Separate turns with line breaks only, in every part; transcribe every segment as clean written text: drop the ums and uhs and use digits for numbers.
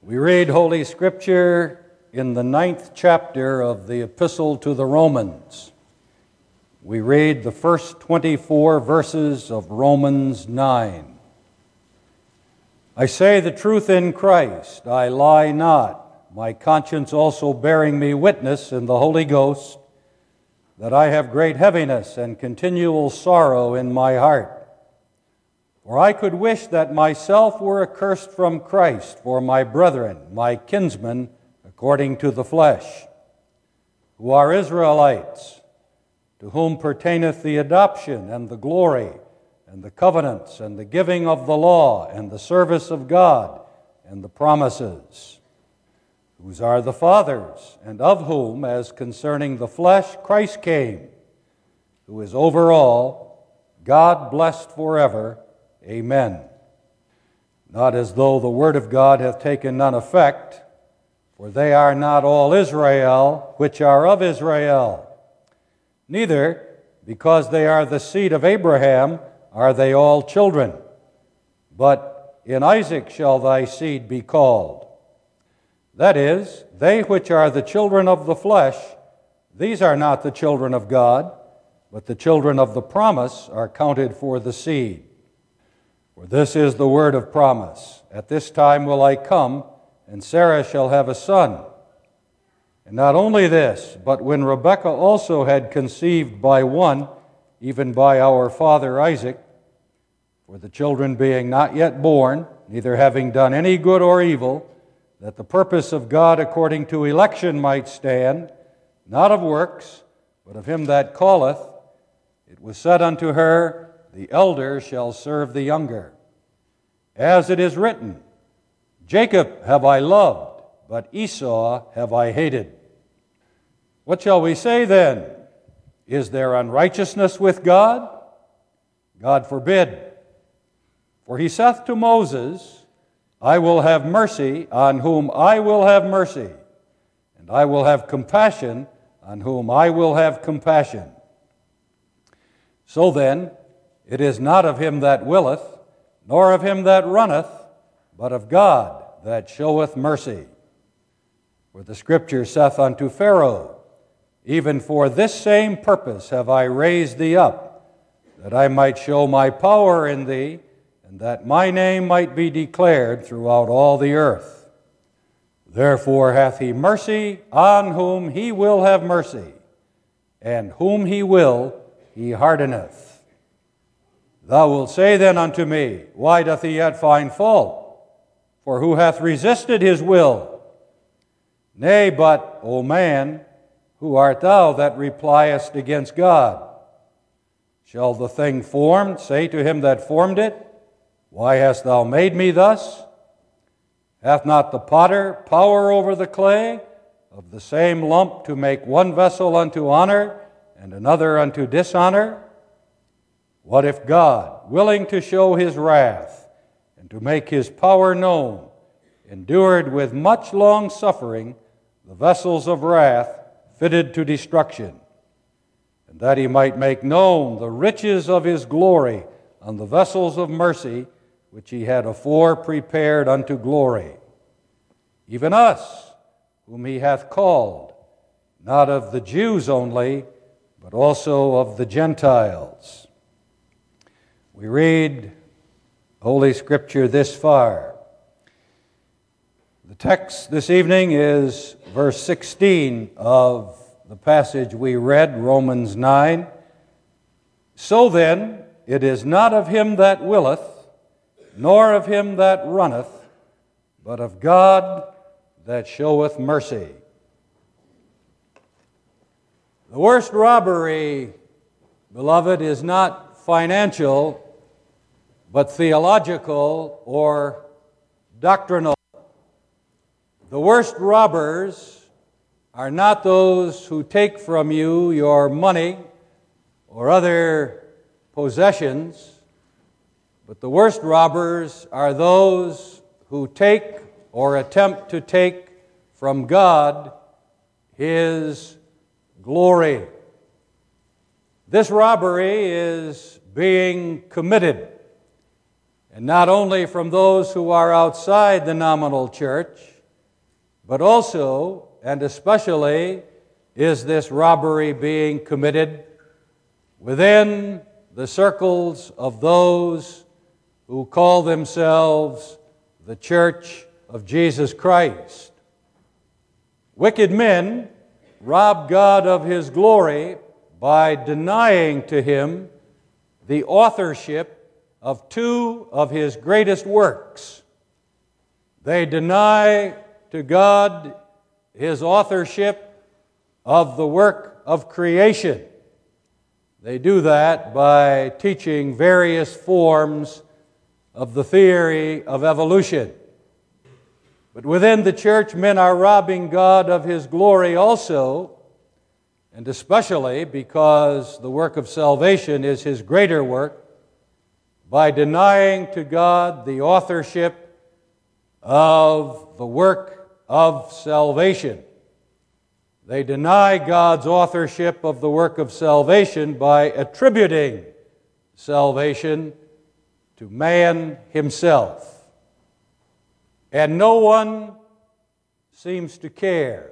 We read Holy Scripture in the 9th chapter of the Epistle to the Romans. We read the first 24 verses of Romans 9. I say the truth in Christ, I lie not, my conscience also bearing me witness in the Holy Ghost, that I have great heaviness and continual sorrow in my heart. For I could wish that myself were accursed from Christ for my brethren, my kinsmen, according to the flesh, who are Israelites, to whom pertaineth the adoption and the glory and the covenants and the giving of the law and the service of God and the promises, whose are the fathers, and of whom, as concerning the flesh, Christ came, who is over all, God blessed forever. Amen. Not as though the word of God hath taken none effect, for they are not all Israel which are of Israel. Neither, because they are the seed of Abraham, are they all children. But in Isaac shall thy seed be called. That is, they which are the children of the flesh, these are not the children of God, but the children of the promise are counted for the seed. For this is the word of promise. At this time will I come, and Sarah shall have a son. And not only this, but when Rebekah also had conceived by one, even by our father Isaac, for the children being not yet born, neither having done any good or evil, that the purpose of God according to election might stand, not of works, but of him that calleth, it was said unto her, the elder shall serve the younger. As it is written, Jacob have I loved, but Esau have I hated. What shall we say then? Is there unrighteousness with God? God forbid. For he saith to Moses, I will have mercy on whom I will have mercy, and I will have compassion on whom I will have compassion. So then, it is not of him that willeth, nor of him that runneth, but of God that showeth mercy. For the Scripture saith unto Pharaoh, even for this same purpose have I raised thee up, that I might show my power in thee, and that my name might be declared throughout all the earth. Therefore hath he mercy on whom he will have mercy, and whom he will he hardeneth. Thou wilt say then unto me, why doth he yet find fault? For who hath resisted his will? Nay, but, O man, who art thou that repliest against God? Shall the thing formed say to him that formed it, why hast thou made me thus? Hath not the potter power over the clay, of the same lump to make one vessel unto honor, and another unto dishonor? What if God, willing to show his wrath, and to make his power known, endured with much long suffering the vessels of wrath fitted to destruction, and that he might make known the riches of his glory on the vessels of mercy, which he had afore prepared unto glory? Even us, whom he hath called, not of the Jews only, but also of the Gentiles. We read Holy Scripture this far. The text this evening is verse 16 of the passage we read, Romans 9. So then, it is not of him that willeth, nor of him that runneth, but of God that showeth mercy. The worst robbery, beloved, is not financial, but theological or doctrinal. The worst robbers are not those who take from you your money or other possessions, but the worst robbers are those who take or attempt to take from God His glory. This robbery is being committed, and not only from those who are outside the nominal church, but also and especially is this robbery being committed within the circles of those who call themselves the Church of Jesus Christ. Wicked men rob God of His glory by denying to Him the authorship of two of His greatest works. They deny to God His authorship of the work of creation. They do that by teaching various forms of the theory of evolution. But within the church, men are robbing God of His glory also, and especially because the work of salvation is His greater work, by denying to God the authorship of the work of salvation. They deny God's authorship of the work of salvation by attributing salvation to man himself. And no one seems to care.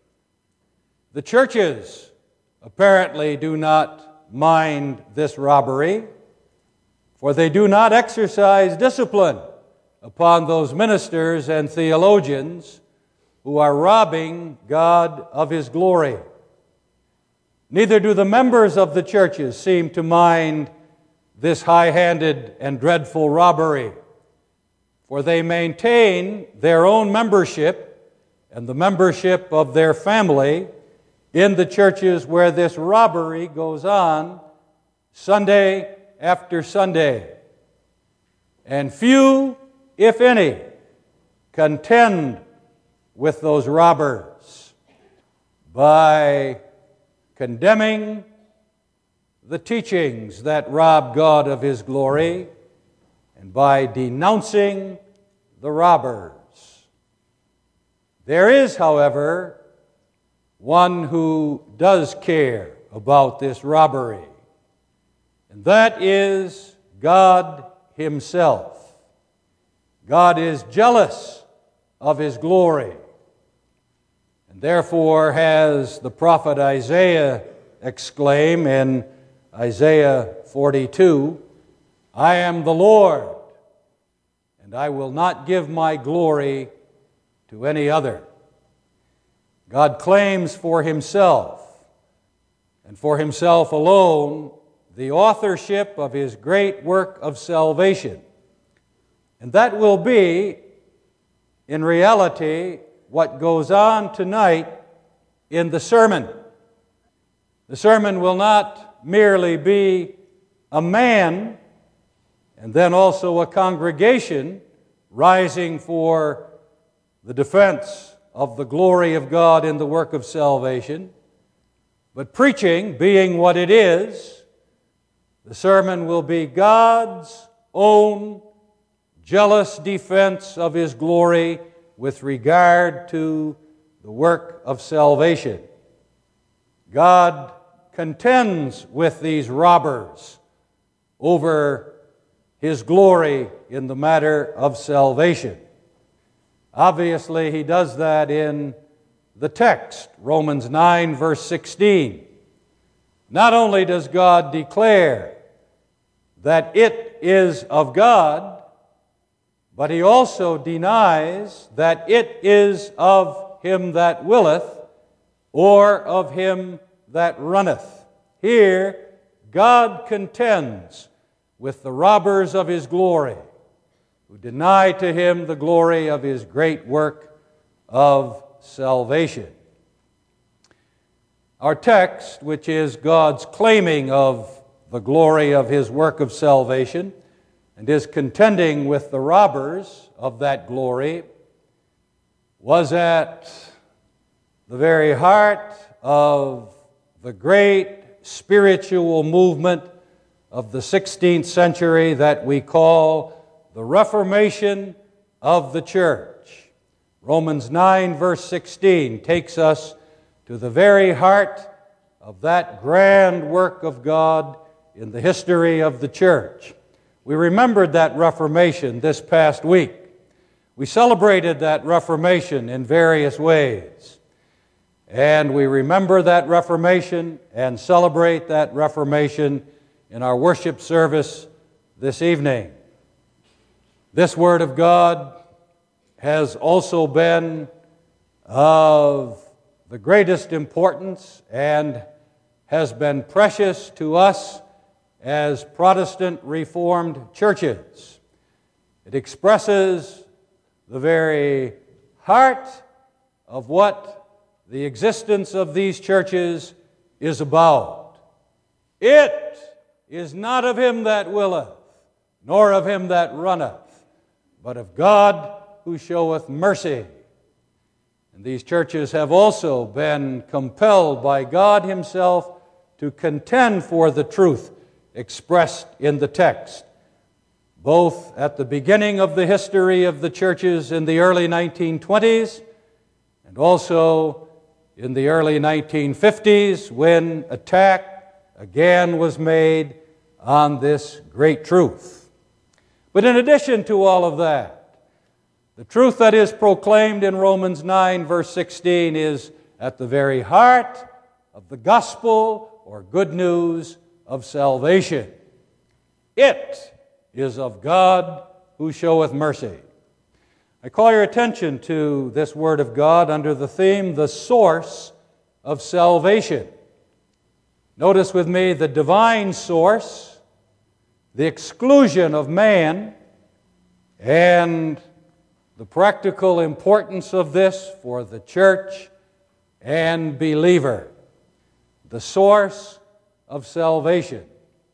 The churches apparently do not mind this robbery, for they do not exercise discipline upon those ministers and theologians who are robbing God of His glory. Neither do the members of the churches seem to mind this high-handed and dreadful robbery, for they maintain their own membership and the membership of their family in the churches where this robbery goes on Sunday after Sunday. And few, if any, contend with those robbers by condemning the teachings that rob God of His glory and by denouncing the robbers. There is, however, one who does care about this robbery, and that is God Himself. God is jealous of His glory, and therefore has the prophet Isaiah exclaim in Isaiah 42, "I am the Lord, and I will not give my glory to any other." God claims for Himself, and for Himself alone, the authorship of His great work of salvation. And that will be, in reality, what goes on tonight in the sermon. The sermon will not merely be a man and then also a congregation rising for the defense of the glory of God in the work of salvation, but preaching being what it is, the sermon will be God's own jealous defense of His glory with regard to the work of salvation. God contends with these robbers over His glory in the matter of salvation. Obviously, He does that in the text, Romans 9, verse 16. Not only does God declare that it is of God, but He also denies that it is of him that willeth, or of him that runneth. Here, God contends with the robbers of His glory, who deny to Him the glory of His great work of salvation. Our text, which is God's claiming of the glory of His work of salvation, and is contending with the robbers of that glory, was at the very heart of the great spiritual movement of the 16th century that we call the Reformation of the church. Romans 9, verse 16 takes us to the very heart of that grand work of God in the history of the church. We remembered that Reformation this past week We celebrated that Reformation in various ways, and we remember that Reformation and celebrate that Reformation in our worship service this evening. This Word of God has also been of the greatest importance and has been precious to us as Protestant Reformed churches. It expresses the very heart of what the existence of these churches is about. It is not of him that willeth, nor of him that runneth, but of God who showeth mercy. And these churches have also been compelled by God Himself to contend for the truth expressed in the text, both at the beginning of the history of the churches in the early 1920s and also in the early 1950s when attack again was made on this great truth. But in addition to all of that, the truth that is proclaimed in Romans 9, verse 16, is at the very heart of the gospel or good news of salvation. It is of God who showeth mercy. I call your attention to this Word of God under the theme, the source of salvation. Notice with me the divine source, the exclusion of man, and the practical importance of this for the church and believer. The source of salvation.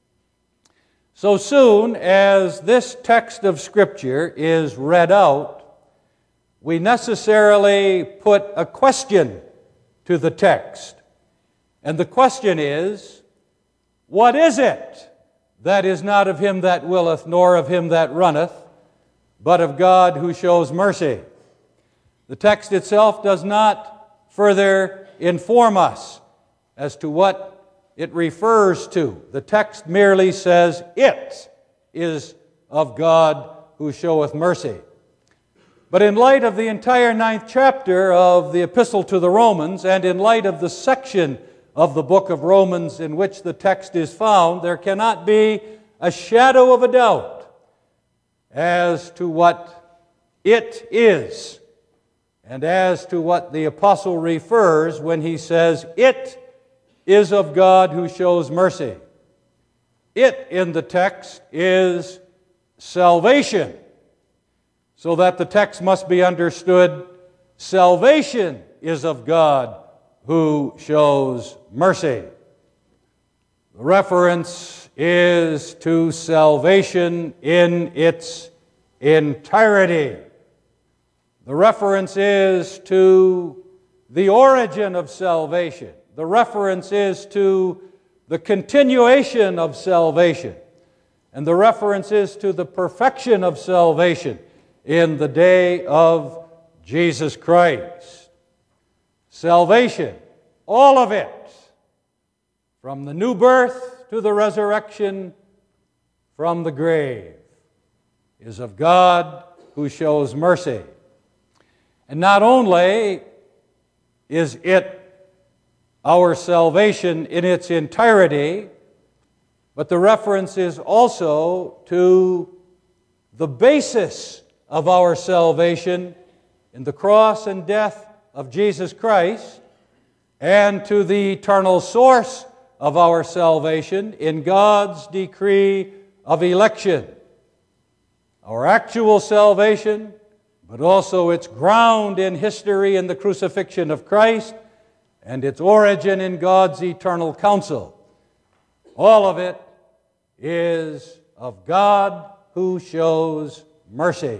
So soon as this text of Scripture is read out, we necessarily put a question to the text. And the question is, what is it that is not of him that willeth, nor of him that runneth, but of God who shows mercy? The text itself does not further inform us as to what it refers to. The text merely says, it is of God who showeth mercy. But in light of the entire 9th chapter of the Epistle to the Romans, and in light of the section of the book of Romans in which the text is found, there cannot be a shadow of a doubt as to what it is, and as to what the apostle refers when he says, it is of God who shows mercy. It in the text is salvation, so that the text must be understood, salvation is of God who shows mercy. The reference is to salvation in its entirety. The reference is to the origin of salvation. The reference is to the continuation of salvation. And the reference is to the perfection of salvation in the day of Jesus Christ. Salvation, all of it, from the new birth to the resurrection from the grave, is of God who shows mercy. And not only is it our salvation in its entirety, but the reference is also to the basis of our salvation in the cross and death of Jesus Christ, and to the eternal source of our salvation in God's decree of election. Our actual salvation, but also its ground in history in the crucifixion of Christ, and its origin in God's eternal counsel. All of it is of God who shows mercy.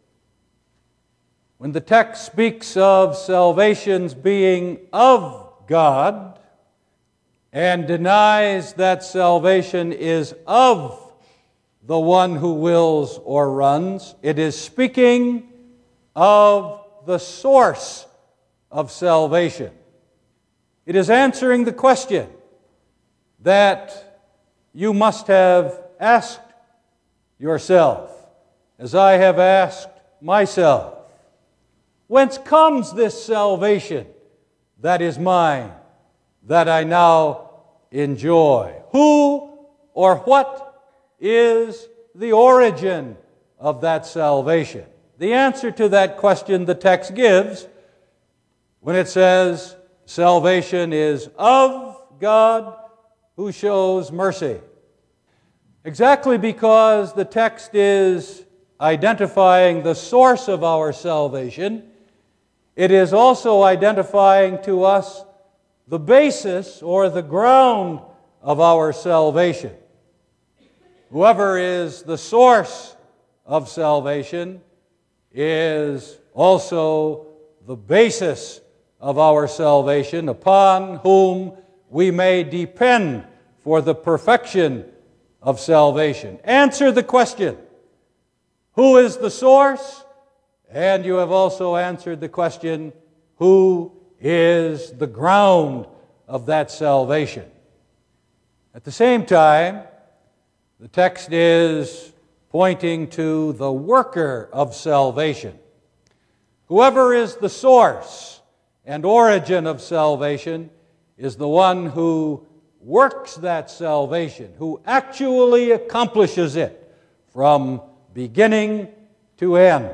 When the text speaks of salvation's being of God and denies that salvation is of the one who wills or runs, it is speaking of the source of salvation. It is answering the question that you must have asked yourself, as I have asked myself? Whence comes this salvation that is mine, that I now enjoy? Who or what is the origin of that salvation? The answer to that question the text gives when it says, salvation is of God who shows mercy. Exactly because the text is identifying the source of our salvation, it is also identifying to us the basis or the ground of our salvation. Whoever is the source of salvation is also the basis of our salvation, upon whom we may depend for the perfection of salvation. Answer the question, who is the source? And you have also answered the question, who is the ground of that salvation? At the same time, the text is pointing to the worker of salvation. Whoever is the source and origin of salvation is the one who works that salvation, who actually accomplishes it from beginning to end.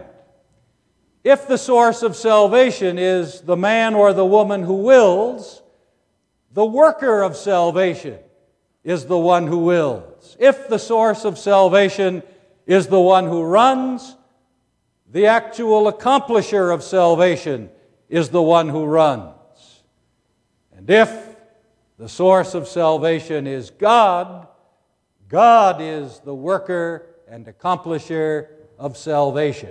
If the source of salvation is the man or the woman who wills, the worker of salvation is the one who wills. If the source of salvation is the one who runs, the actual accomplisher of salvation is the one who runs. And if the source of salvation is God, God is the worker and accomplisher of salvation.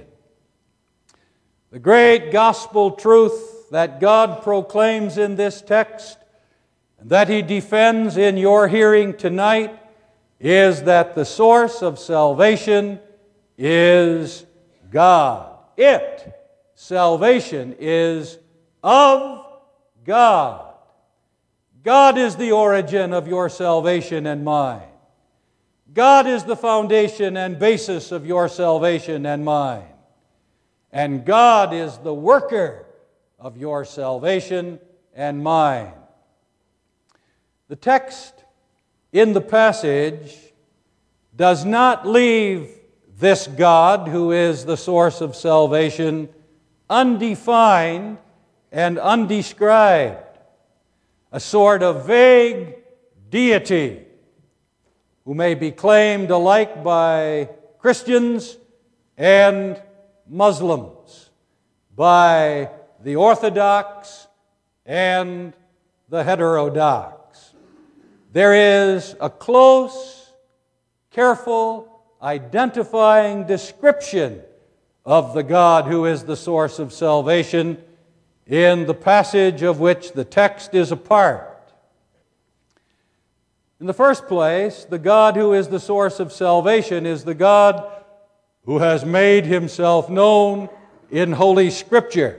The great gospel truth that God proclaims in this text and that He defends in your hearing tonight is that the source of salvation is God. Salvation is of God. God is the origin of your salvation and mine. God is the foundation and basis of your salvation and mine. And God is the worker of your salvation and mine. The text in the passage does not leave this God, who is the source of salvation, undefined and undescribed. A sort of vague deity who may be claimed alike by Christians and Muslims, by the Orthodox and the heterodox. There is a close, careful, identifying description of the God who is the source of salvation in the passage of which the text is a part. In the first place, the God who is the source of salvation is the God who has made Himself known in Holy Scripture.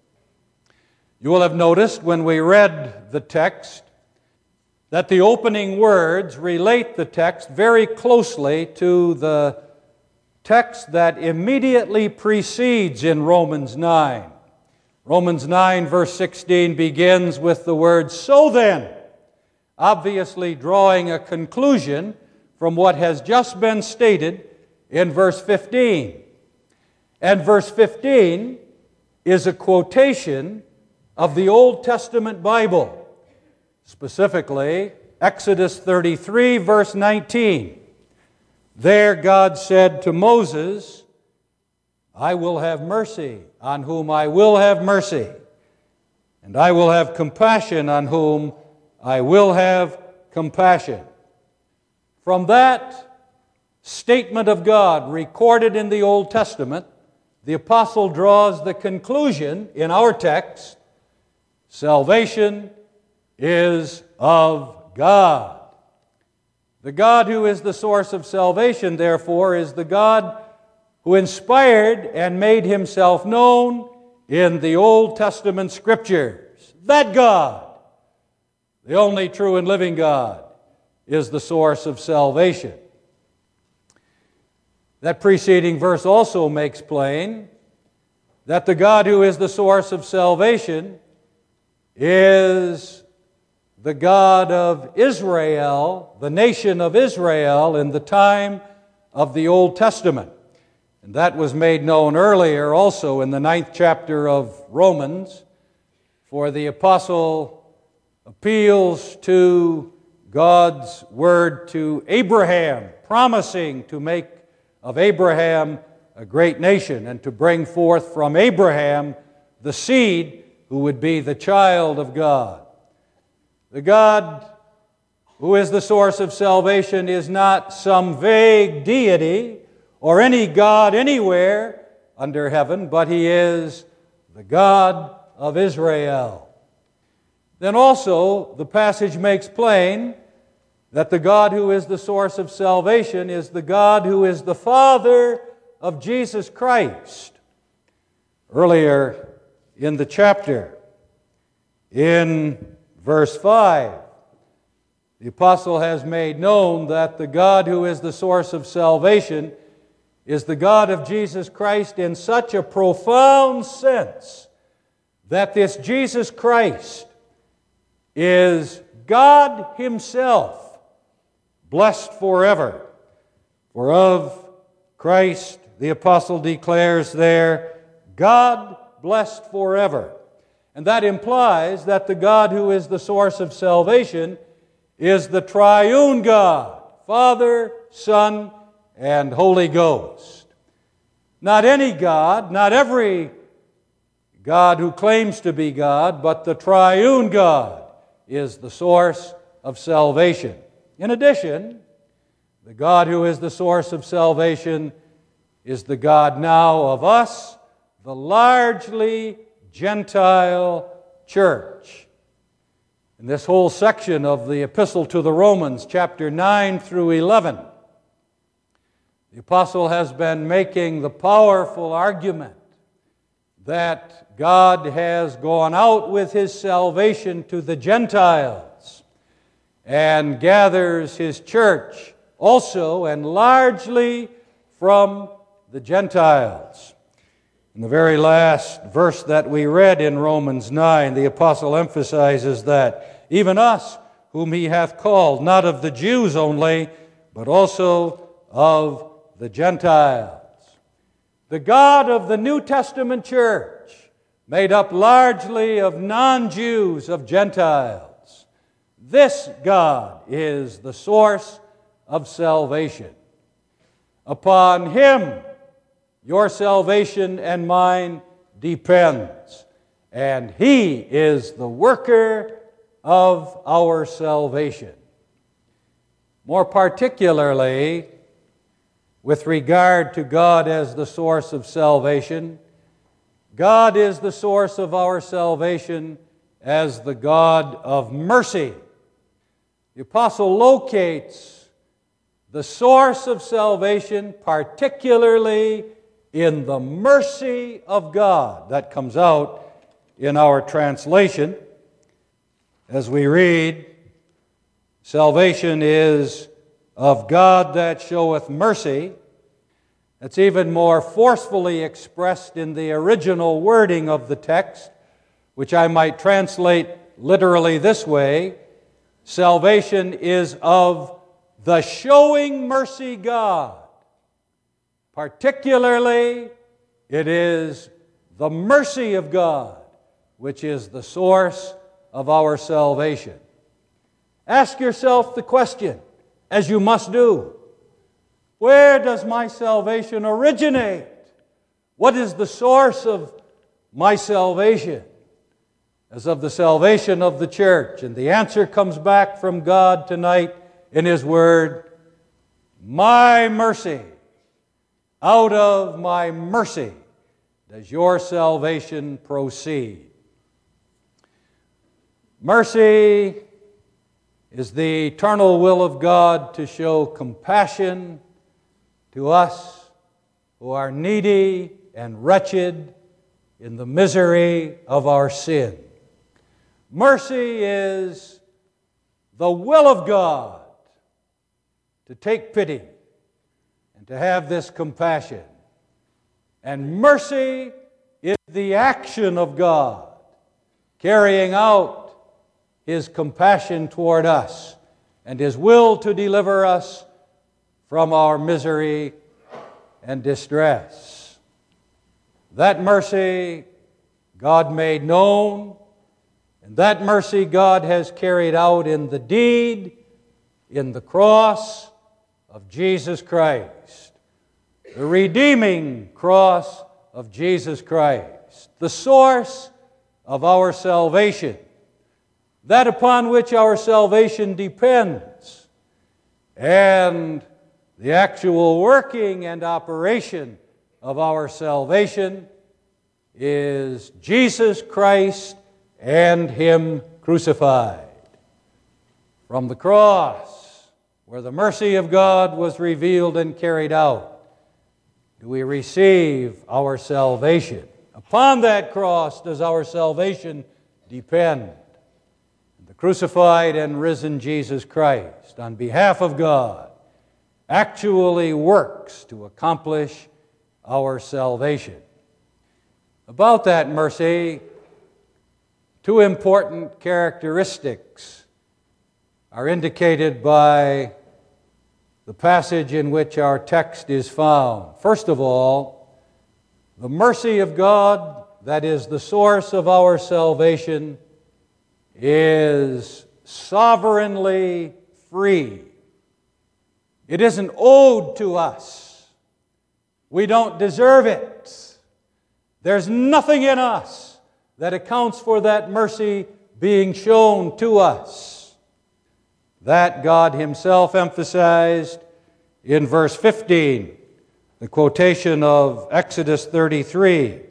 You will have noticed when we read the text that the opening words relate the text very closely to the text that immediately precedes in Romans 9. Romans 9 verse 16 begins with the words, "So then," obviously drawing a conclusion from what has just been stated in verse 15. And verse 15 is a quotation of the Old Testament Bible, specifically Exodus 33 verse 19. There God said to Moses, "I will have mercy on whom I will have mercy, and I will have compassion on whom I will have compassion." From that statement of God recorded in the Old Testament, the apostle draws the conclusion in our text, salvation is of God. The God who is the source of salvation, therefore, is the God who inspired and made Himself known in the Old Testament Scriptures. That God, the only true and living God, is the source of salvation. That preceding verse also makes plain that the God who is the source of salvation is the God of Israel, the nation of Israel in the time of the Old Testament. And that was made known earlier also in the 9th chapter of Romans, for the apostle appeals to God's word to Abraham, promising to make of Abraham a great nation and to bring forth from Abraham the seed who would be the child of God. The God who is the source of salvation is not some vague deity or any God anywhere under heaven, but He is the God of Israel. Then also, the passage makes plain that the God who is the source of salvation is the God who is the Father of Jesus Christ. Earlier in the chapter, in verse 5, the apostle has made known that the God who is the source of salvation is the God of Jesus Christ in such a profound sense that this Jesus Christ is God Himself, blessed forever. For of Christ, the apostle declares there, God blessed forever. And that implies that the God who is the source of salvation is the triune God, Father, Son, and Holy Ghost. Not any God, not every God who claims to be God, but the triune God is the source of salvation. In addition, the God who is the source of salvation is the God now of us, the largely Gentile church. In this whole section of the Epistle to the Romans, chapter 9 through 11, the apostle has been making the powerful argument that God has gone out with His salvation to the Gentiles and gathers His church also and largely from the Gentiles. In the very last verse that we read in Romans 9, the apostle emphasizes that even us, whom He hath called, not of the Jews only, but also of the Gentiles. The God of the New Testament church, made up largely of non-Jews, of Gentiles. This God is the source of salvation. Upon Him your salvation and mine depends, and He is the worker of our salvation. More particularly, with regard to God as the source of salvation, God is the source of our salvation as the God of mercy. The apostle locates the source of salvation particularly in the mercy of God. That comes out in our translation. As we read, salvation is of God that showeth mercy. That's even more forcefully expressed in the original wording of the text, which I might translate literally this way: salvation is of the showing mercy God. Particularly, it is the mercy of God which is the source of our salvation. Ask yourself the question, as you must do: where does my salvation originate? What is the source of my salvation? As of the salvation of the church. And the answer comes back from God tonight in His Word: my mercy. Out of my mercy does your salvation proceed. Mercy is the eternal will of God to show compassion to us who are needy and wretched in the misery of our sin. Mercy is the will of God to take pity and to have this compassion. And mercy is the action of God carrying out His compassion toward us and His will to deliver us from our misery and distress. That mercy God made known, and that mercy God has carried out in the deed, in the cross of Jesus Christ, the redeeming cross of Jesus Christ, the source of our salvation, that upon which our salvation depends, and the actual working and operation of our salvation is Jesus Christ and Him crucified. From the cross, where the mercy of God was revealed and carried out, do we receive our salvation. Upon that cross does our salvation depend. The crucified and risen Jesus Christ, on behalf of God, actually works to accomplish our salvation. About that mercy, two important characteristics are indicated by the passage in which our text is found. First of all, the mercy of God, that is the source of our salvation, is sovereignly free. It isn't owed to us. We don't deserve it. There's nothing in us that accounts for that mercy being shown to us. That God Himself emphasized in verse 15, the quotation of Exodus 33.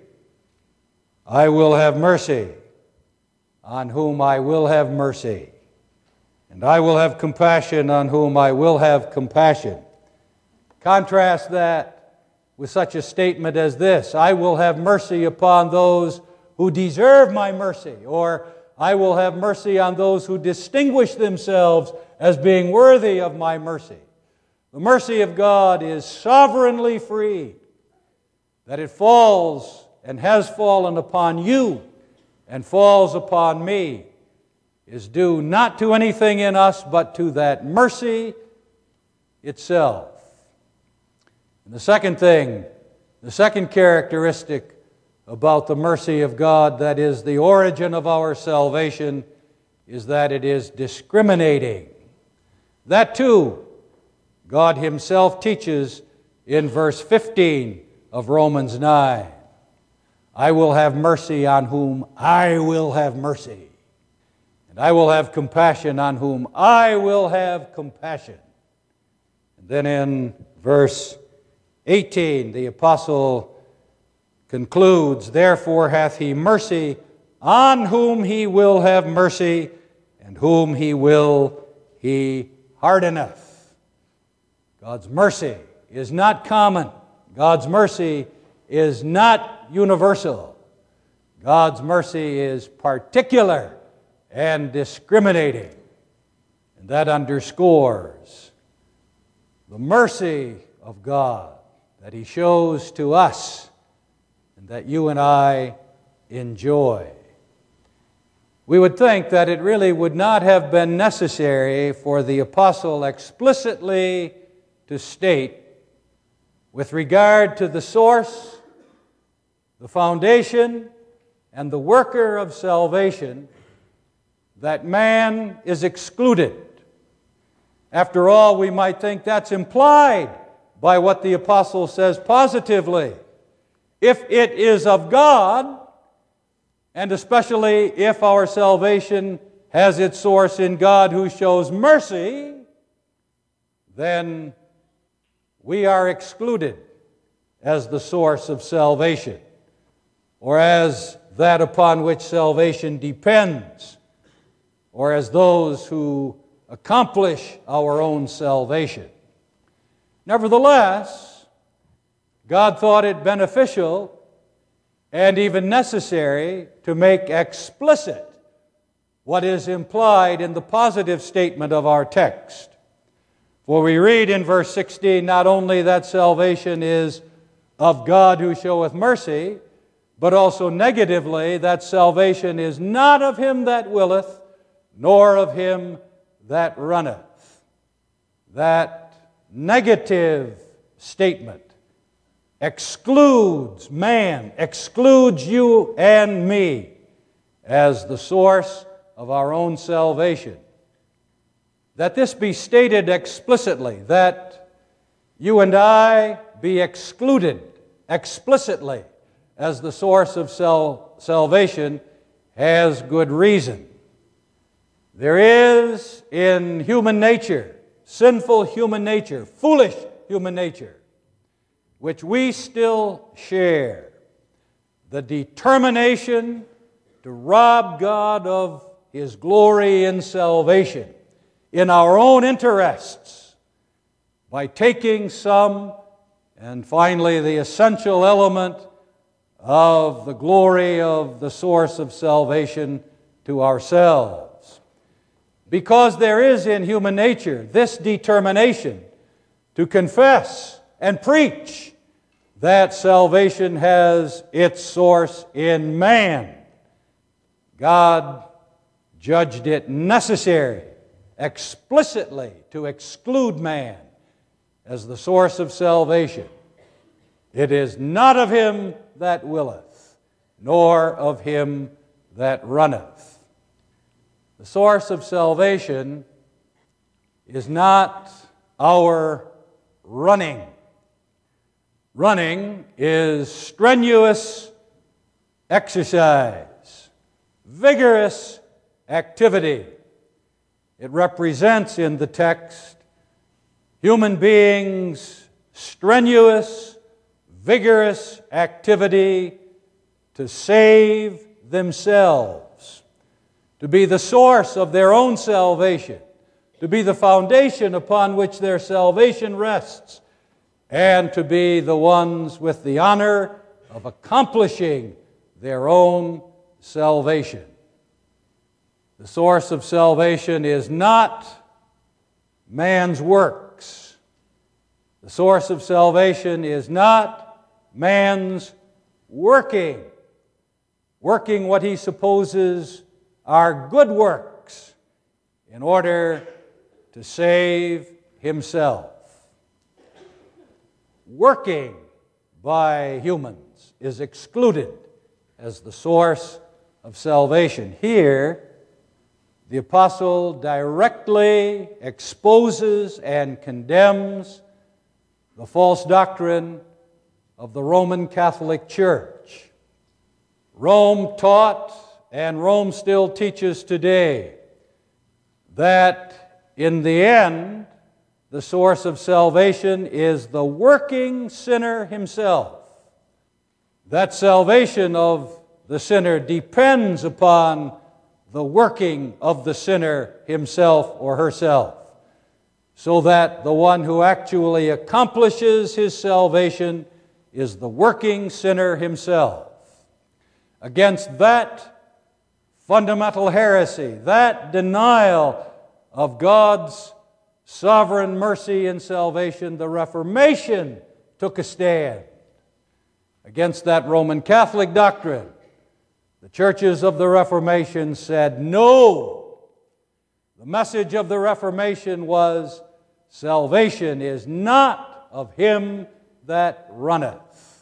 I will have mercy on whom I will have mercy, and I will have compassion on whom I will have compassion. Contrast that with such a statement as this: I will have mercy upon those who deserve my mercy, or I will have mercy on those who distinguish themselves as being worthy of my mercy. The mercy of God is sovereignly free, that it falls and has fallen upon you and falls upon me, is due not to anything in us, but to that mercy itself. And the second thing, the second characteristic about the mercy of God, that is the origin of our salvation, is that it is discriminating. That too, God Himself teaches in verse 15 of Romans 9. I will have mercy on whom I will have mercy, and I will have compassion on whom I will have compassion. And then in verse 18, the apostle concludes, therefore hath He mercy on whom He will have mercy, and whom He will He hardeneth. God's mercy is not common. God's mercy is not universal. God's mercy is particular and discriminating. And that underscores the mercy of God that He shows to us and that you and I enjoy. We would think that it really would not have been necessary for the apostle explicitly to state, with regard to the source, the foundation, and the worker of salvation, that man is excluded. After all, we might think that's implied by what the apostle says positively. If it is of God, and especially if our salvation has its source in God who shows mercy, then we are excluded as the source of salvation, or as that upon which salvation depends, or as those who accomplish our own salvation. Nevertheless, God thought it beneficial and even necessary to make explicit what is implied in the positive statement of our text. For we read in verse 16 not only that salvation is of God who showeth mercy, but also negatively, that salvation is not of him that willeth, nor of him that runneth. That negative statement excludes man, excludes you and me as the source of our own salvation. That this be stated explicitly, that you and I be excluded explicitly as the source of salvation, has good reason. There is in human nature, sinful human nature, foolish human nature, which we still share, the determination to rob God of His glory in salvation in our own interests by taking some, and finally the essential element of the glory of the source of salvation to ourselves. Because there is in human nature this determination to confess and preach that salvation has its source in man. God judged it necessary explicitly to exclude man as the source of salvation. It is not of him that willeth, nor of him that runneth. The source of salvation is not our running. Running is strenuous exercise, vigorous activity. It represents in the text human beings' strenuous, vigorous activity to save themselves, to be the source of their own salvation, to be the foundation upon which their salvation rests, and to be the ones with the honor of accomplishing their own salvation. The source of salvation is not man's works. The source of salvation is not man's working what he supposes are good works in order to save himself. Working by humans is excluded as the source of salvation. Here, the apostle directly exposes and condemns the false doctrine of the Roman Catholic Church. Rome taught, and Rome still teaches today, that in the end, the source of salvation is the working sinner himself. That salvation of the sinner depends upon the working of the sinner himself or herself, so that the one who actually accomplishes his salvation is the working sinner himself. Against that fundamental heresy, that denial of God's sovereign mercy and salvation, the Reformation took a stand. Against that Roman Catholic doctrine, the churches of the Reformation said no. The message of the Reformation was, salvation is not of him that runneth.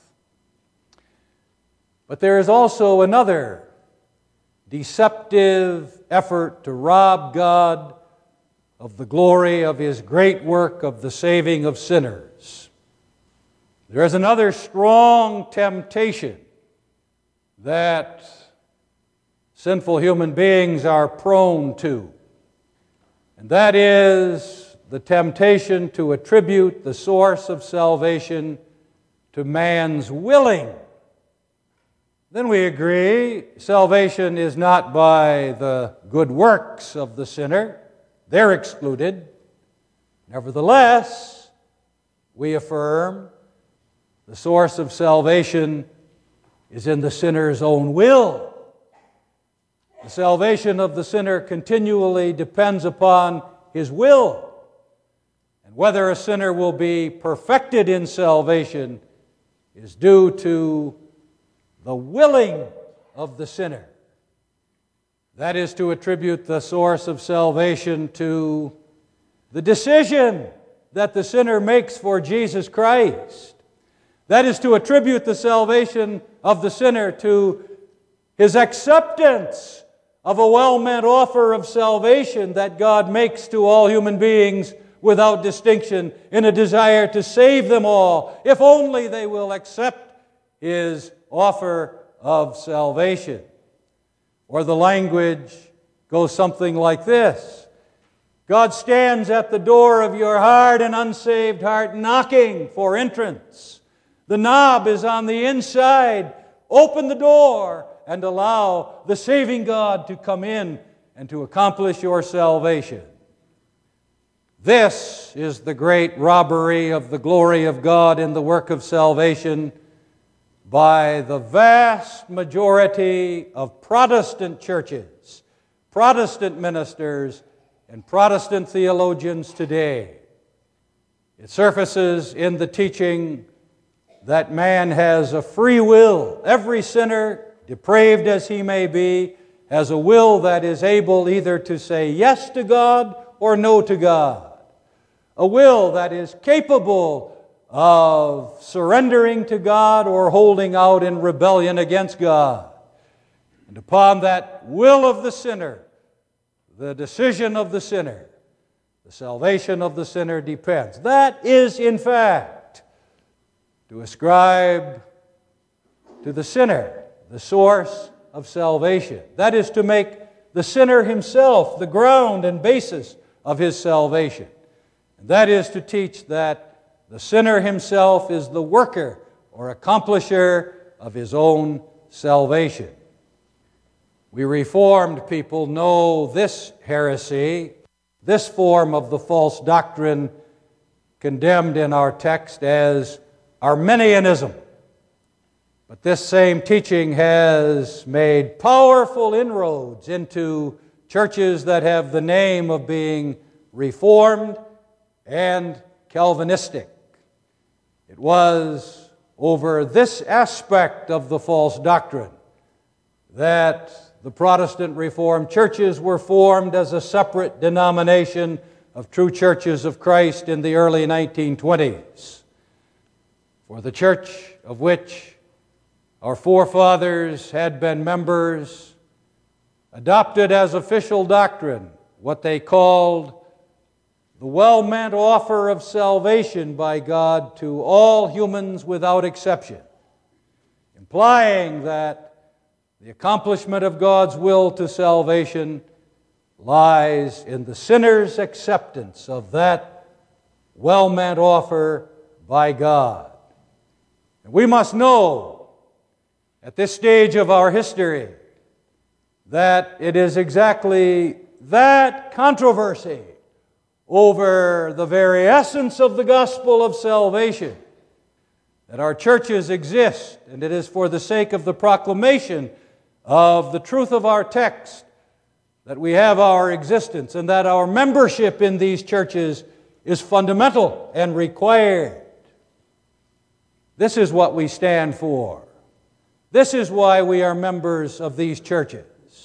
But there is also another deceptive effort to rob God of the glory of His great work of the saving of sinners. There is another strong temptation that sinful human beings are prone to, and that is the temptation to attribute the source of salvation to man's willing. Then we agree, salvation is not by the good works of the sinner. They're excluded. Nevertheless, we affirm the source of salvation is in the sinner's own will. The salvation of the sinner continually depends upon his will. And whether a sinner will be perfected in salvation is due to the willing of the sinner. That is to attribute the source of salvation to the decision that the sinner makes for Jesus Christ. That is to attribute the salvation of the sinner to his acceptance of a well-meant offer of salvation that God makes to all human beings without distinction in a desire to save them all, if only they will accept His offer of salvation. Or the language goes something like this: God stands at the door of your hard and unsaved heart, knocking for entrance. The knob is on the inside. Open the door and allow the saving God to come in and to accomplish your salvation. This is the great robbery of the glory of God in the work of salvation by the vast majority of Protestant churches, Protestant ministers, and Protestant theologians today. It surfaces in the teaching that man has a free will. Every sinner, depraved as he may be, has a will that is able either to say yes to God or no to God. A will that is capable of surrendering to God or holding out in rebellion against God. And upon that will of the sinner, the decision of the sinner, the salvation of the sinner depends. That is, in fact, to ascribe to the sinner the source of salvation. That is to make the sinner himself the ground and basis of his salvation. And that is to teach that the sinner himself is the worker or accomplisher of his own salvation. We Reformed people know this heresy, this form of the false doctrine condemned in our text as Arminianism. But this same teaching has made powerful inroads into churches that have the name of being Reformed and Calvinistic. It was over this aspect of the false doctrine that the Protestant Reformed churches were formed as a separate denomination of true churches of Christ in the early 1920s. For the church of which our forefathers had been members adopted as official doctrine what they called the well-meant offer of salvation by God to all humans without exception, implying that the accomplishment of God's will to salvation lies in the sinner's acceptance of that well-meant offer by God. And we must know at this stage of our history that it is exactly that controversy over the very essence of the gospel of salvation that our churches exist, and it is for the sake of the proclamation of the truth of our text that we have our existence, and that our membership in these churches is fundamental and required. This is what we stand for. This is why we are members of these churches.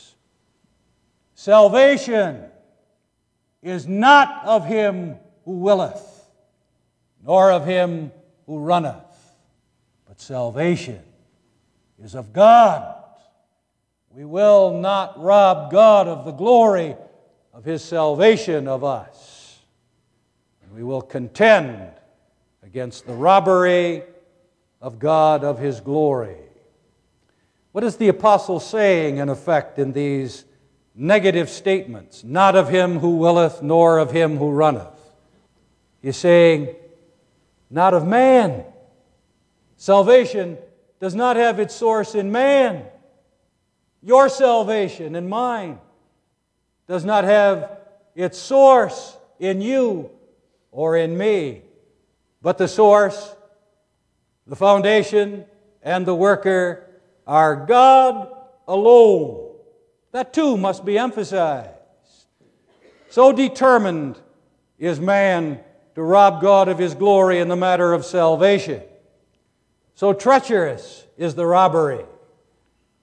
Salvation is not of him who willeth, nor of him who runneth, but salvation is of God. We will not rob God of the glory of His salvation of us. And we will contend against the robbery of God of His glory. What is the apostle saying, in effect, in these negative statements? Not of him who willeth, nor of him who runneth. He's saying, not of man. Salvation does not have its source in man. Your salvation and mine does not have its source in you or in me, but the source, the foundation, and the worker are God alone. That too must be emphasized. So determined is man to rob God of His glory in the matter of salvation. So treacherous is the robbery.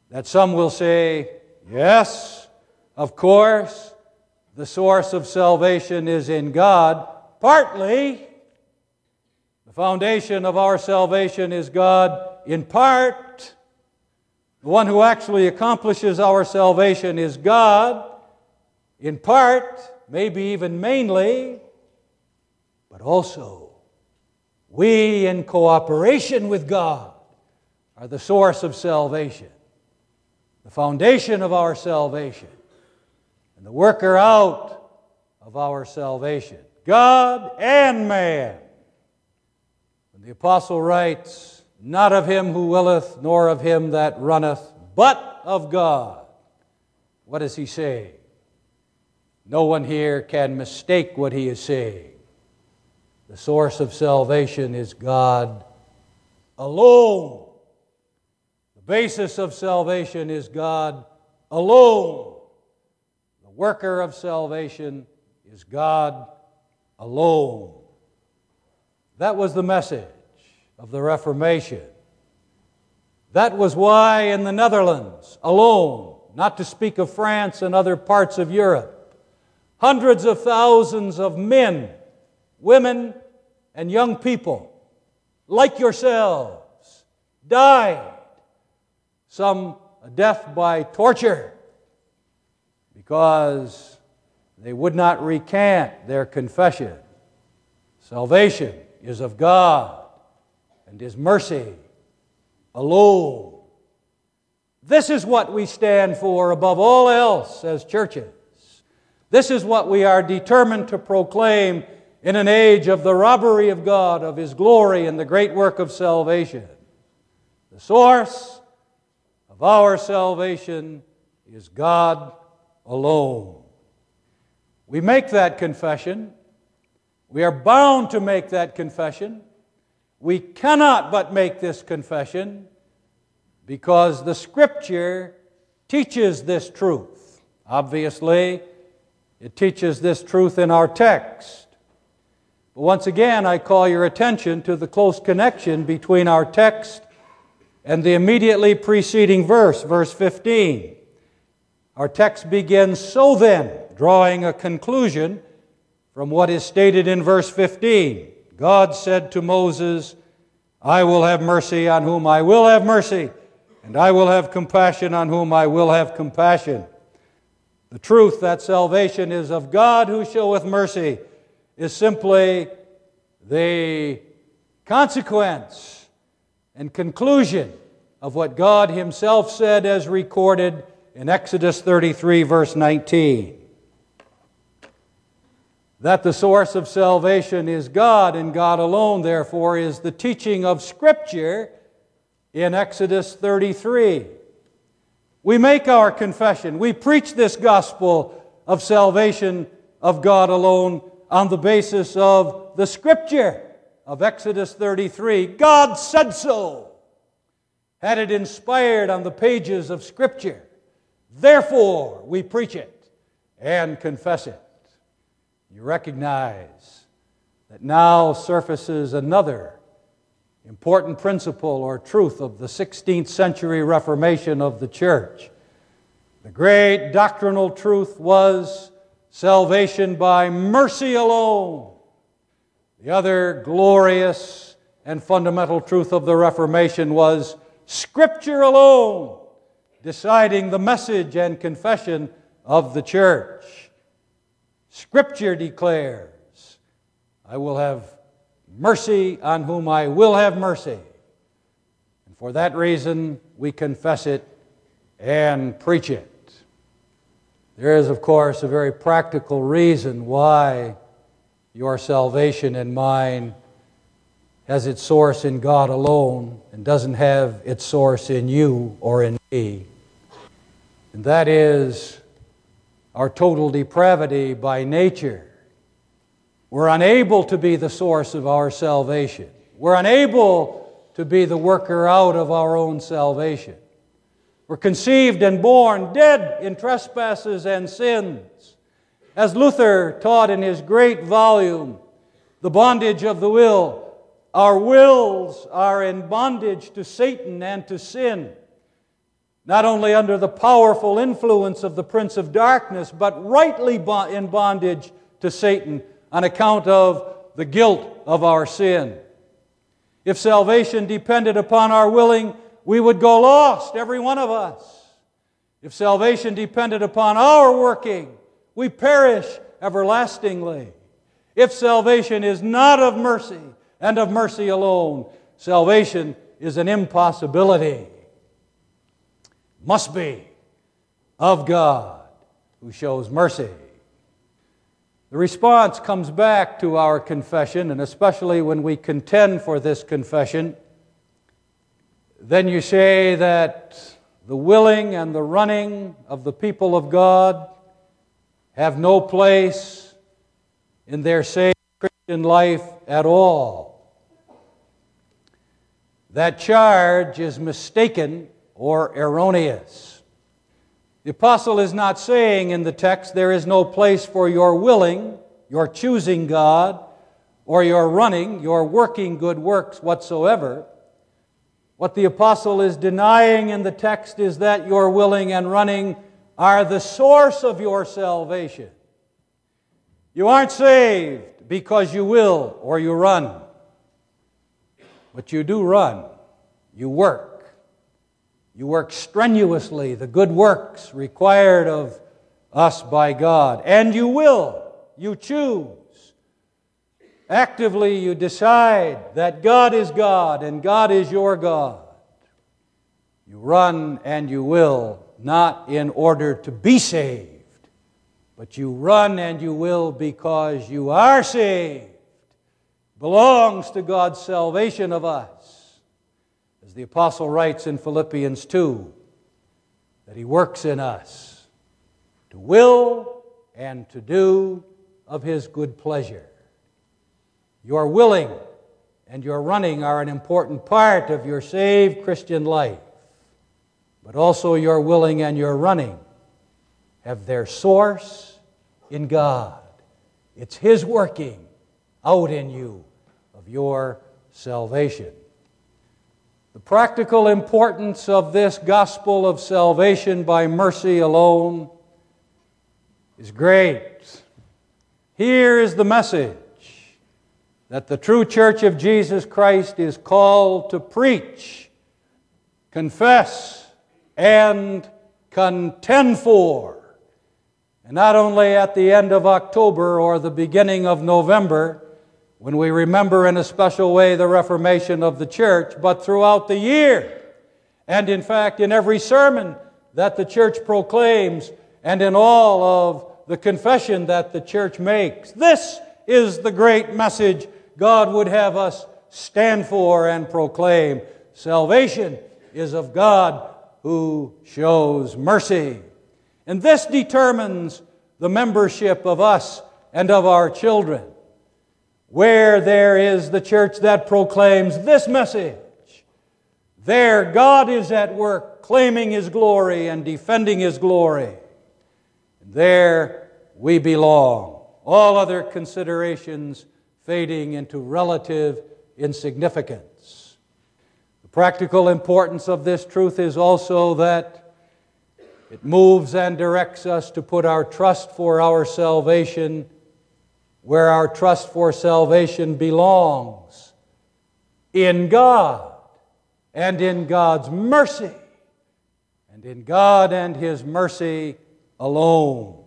that some will say, yes, of course, the source of salvation is in God. Partly, the foundation of our salvation is God. In part, the one who actually accomplishes our salvation is God. In part, maybe even mainly, but also, we in cooperation with God are the source of salvation, the foundation of our salvation, and the worker out of our salvation, God and man. When the apostle writes, not of him who willeth, nor of him that runneth, but of God, what does he say? No one here can mistake what he is saying. The source of salvation is God alone. The basis of salvation is God alone. The worker of salvation is God alone. That was the message of the Reformation. That was why in the Netherlands alone, not to speak of France and other parts of Europe, hundreds of thousands of men, women, and young people, like yourselves, died. Some a death by torture, because they would not recant their confession. Salvation is of God and His mercy alone. This is what we stand for above all else as churches. This is what we are determined to proclaim in an age of the robbery of God, of His glory, and the great work of salvation. The source of our salvation is God alone. We make that confession. We are bound to make that confession. We cannot but make this confession because the Scripture teaches this truth. Obviously, it teaches this truth in our text. But once again, I call your attention to the close connection between our text and the immediately preceding verse, verse 15. Our text begins, so then, drawing a conclusion from what is stated in verse 15. God said to Moses, I will have mercy on whom I will have mercy, and I will have compassion on whom I will have compassion. The truth that salvation is of God who showeth mercy is simply the consequence and conclusion of what God Himself said as recorded in Exodus 33, verse 19. That the source of salvation is God and God alone, therefore, is the teaching of Scripture in Exodus 33. We make our confession. We preach this gospel of salvation of God alone on the basis of the Scripture of Exodus 33. God said so. Had it inspired on the pages of Scripture. Therefore, we preach it and confess it. You recognize that now surfaces another important principle or truth of the 16th century Reformation of the Church. The great doctrinal truth was salvation by mercy alone. The other glorious and fundamental truth of the Reformation was Scripture alone, deciding the message and confession of the church. Scripture declares, I will have mercy on whom I will have mercy. And for that reason, we confess it and preach it. There is, of course, a very practical reason why your salvation and mine has its source in God alone and doesn't have its source in you or in me. And that is our total depravity by nature. We're unable to be the source of our salvation. We're unable to be the worker out of our own salvation. We're conceived and born dead in trespasses and sins. As Luther taught in his great volume, The Bondage of the Will, our wills are in bondage to Satan and to sin. not only under the powerful influence of the prince of darkness, but rightly in bondage to Satan on account of the guilt of our sin. If salvation depended upon our willing, we would go lost, every one of us. If salvation depended upon our working, we perish everlastingly. If salvation is not of mercy and of mercy alone, salvation is an impossibility. Must be of God who shows mercy. The response comes back to our confession, and especially when we contend for this confession, then you say that the willing and the running of the people of God have no place in their saved Christian life at all. That charge is mistaken or erroneous. The apostle is not saying in the text there is no place for your willing, your choosing God, or your running, your working good works whatsoever. What the apostle is denying in the text is that your willing and running are the source of your salvation. You aren't saved because you will or you run. But you do run. You work. You work strenuously, the good works required of us by God. And you will. You choose. Actively you decide that God is God and God is your God. You run and you will, not in order to be saved, but you run and you will because you are saved. Belongs to God's salvation of us. As the apostle writes in Philippians 2, that He works in us to will and to do of His good pleasure. Your willing and your running are an important part of your saved Christian life. But also your willing and your running have their source in God. It's His working out in you of your salvation. The practical importance of this gospel of salvation by mercy alone is great. Here is the message that the true church of Jesus Christ is called to preach, confess, and contend for. And not only at the end of October or the beginning of November, when we remember in a special way the Reformation of the church, but throughout the year. And in fact, in every sermon that the church proclaims, and in all of the confession that the church makes. This is the great message God would have us stand for and proclaim. Salvation is of God who shows mercy. And this determines the membership of us and of our children. Where there is the church that proclaims this message, there God is at work, claiming His glory and defending His glory. And there we belong. All other considerations fading into relative insignificance. The practical importance of this truth is also that it moves and directs us to put our trust for our salvation where our trust for salvation belongs, in God and in God's mercy, and in God and His mercy alone.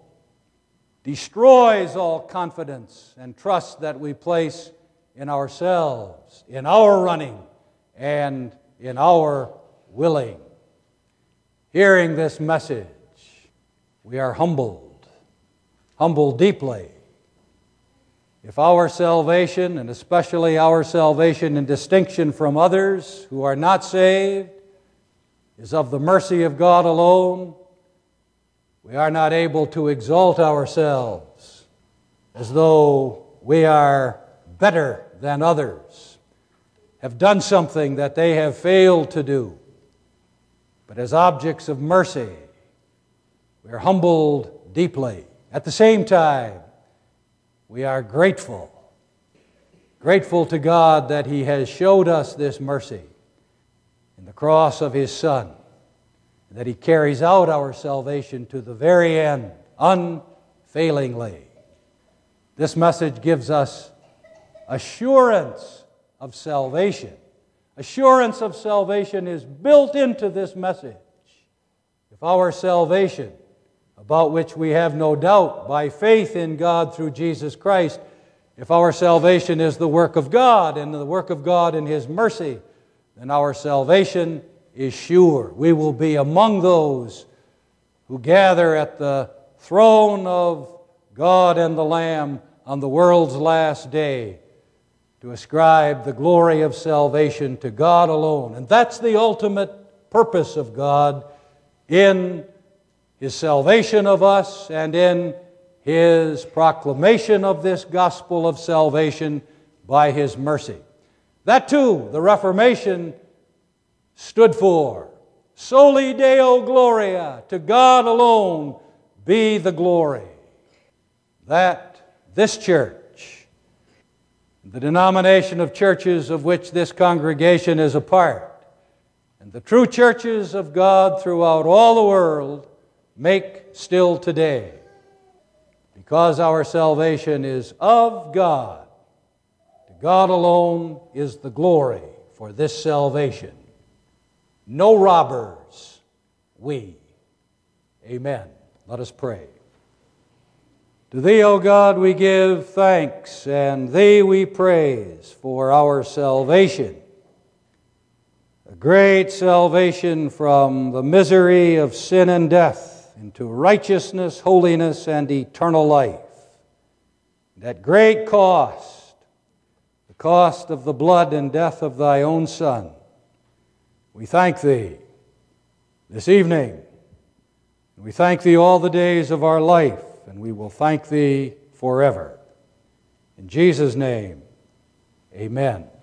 Destroys all confidence and trust that we place in ourselves, in our running, and in our willing. Hearing this message, we are humbled deeply. If our salvation, and especially our salvation in distinction from others who are not saved, is of the mercy of God alone, we are not able to exalt ourselves as though we are better than others, have done something that they have failed to do. But as objects of mercy, we are humbled deeply. At the same time, we are grateful to God that He has showed us this mercy in the cross of His Son, that He carries out our salvation to the very end, unfailingly. This message gives us assurance of salvation. Assurance of salvation is built into this message. If our salvation, about which we have no doubt by faith in God through Jesus Christ, if our salvation is the work of God and the work of God in His mercy, then our salvation is sure. We will be among those who gather at the throne of God and the Lamb on the world's last day to ascribe the glory of salvation to God alone. And that's the ultimate purpose of God in His salvation of us and in His proclamation of this gospel of salvation by His mercy. That too, the Reformation stood for. Soli Deo Gloria, to God alone be the glory. That this church, the denomination of churches of which this congregation is a part, and the true churches of God throughout all the world make still today. Because our salvation is of God, to God alone is the glory for this salvation. No robbers, we. Amen. Let us pray. To Thee, O God, we give thanks, and Thee we praise for our salvation. A great salvation from the misery of sin and death into righteousness, holiness, and eternal life. At great cost, the cost of the blood and death of Thy own Son. We thank Thee this evening. We thank Thee all the days of our life, and we will thank Thee forever. In Jesus' name, amen.